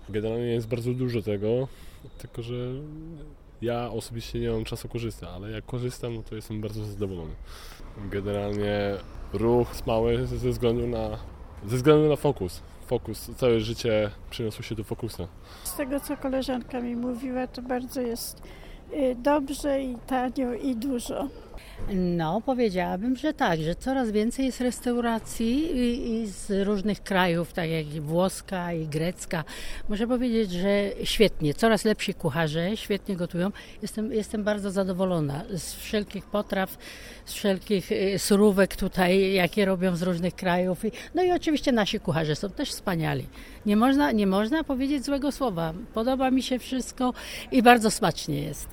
Generalnie jest bardzo dużo tego, tylko że ja osobiście nie mam czasu korzystać, ale jak korzystam, no to jestem bardzo zadowolony. Generalnie ruch jest mały ze względu na fokus. Fokus, całe życie przeniosło się do fokusa. Z tego, co koleżanka mi mówiła, to bardzo jest dobrze i tanio i dużo. No, powiedziałabym, że tak, że coraz więcej jest restauracji i z różnych krajów, tak jak i włoska i grecka. Muszę powiedzieć, że świetnie, coraz lepsi kucharze, świetnie gotują. Jestem bardzo zadowolona z wszelkich potraw, z wszelkich surówek tutaj, jakie robią z różnych krajów. No i oczywiście nasi kucharze są też wspaniali. Nie można powiedzieć złego słowa. Podoba mi się wszystko i bardzo smacznie jest.